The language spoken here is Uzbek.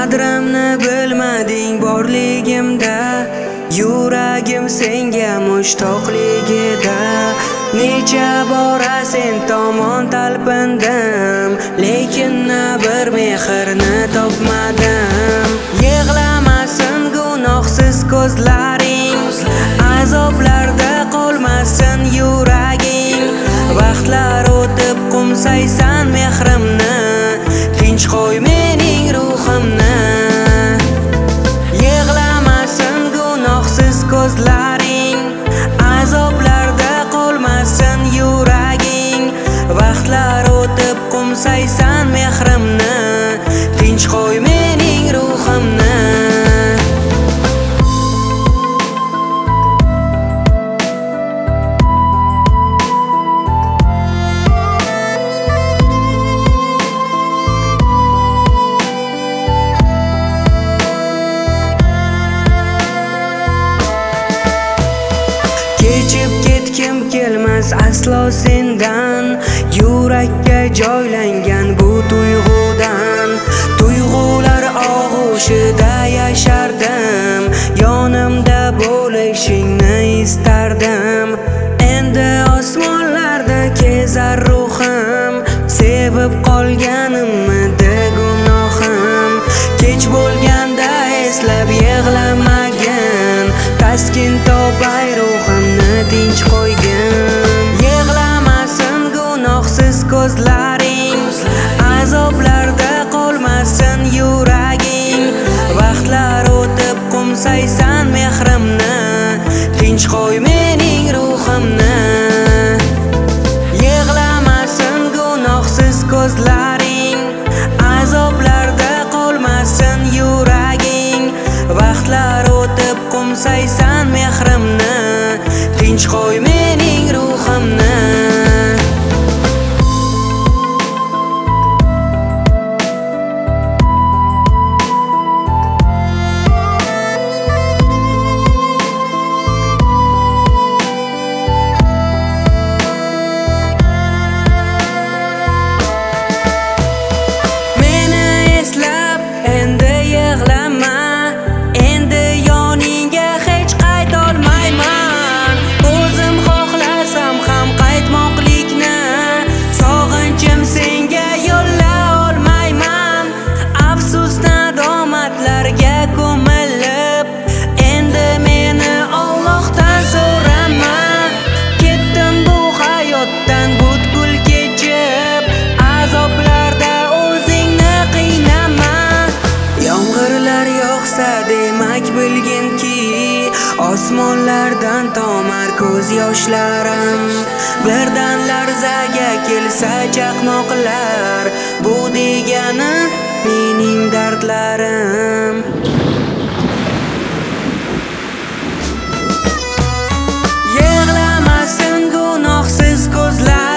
Qadrimni bilmading borligimda, yuragim senga mushtoqligida. Necha bora sen tomon talpindim, lekin bir mehrni topmadim. Yig'lamasin gunohsiz ko'zlaring, azoblarda qolmasin yuraging. Vaqtlar o'tib qumsaysan mehrimni, tinch qo'y mening ruhimni. Yig'lamasin gunohsiz ko'zlaring, azoblarda qolmasin yuraging. Vaqtlar o'tib qumsaysan mehrimni, tinch qo'y mening ruhimni. Kechib ketkim kelmas aslo sendan, yurakka joylangan bu tuyg'udan. Tuyg'ular og'ushida yashardim, yonimda bo'lishingni istardim. Endi osmonlarda kezar ruhim, sevib qolganimda gunohim. Kech bo'lganda eslab yig'lamagin, taskin topay ruhimni tinch qo'ygin. Yig'lamasin gunohsiz ko'zlaring, azoblarda qolmasin yuraging. Vaqtlar o'tib qumsaysan mehrimni, tinch qo'y mening ruhimni. Yig'lamasin gunohsiz ko'zlaring, azoblarda qolmasin yuraging. Vaqtlar o'tib qumsaysan mehrimni, tinch qo'y mening ruhimni. Demak bilginki, osmonlardan tomar ko'z yoshlarim. Birdan larzaga kelsa chaqmoqlar, bu degani mening dardlarim. Yig'lamasin gunohsiz ko'zlar,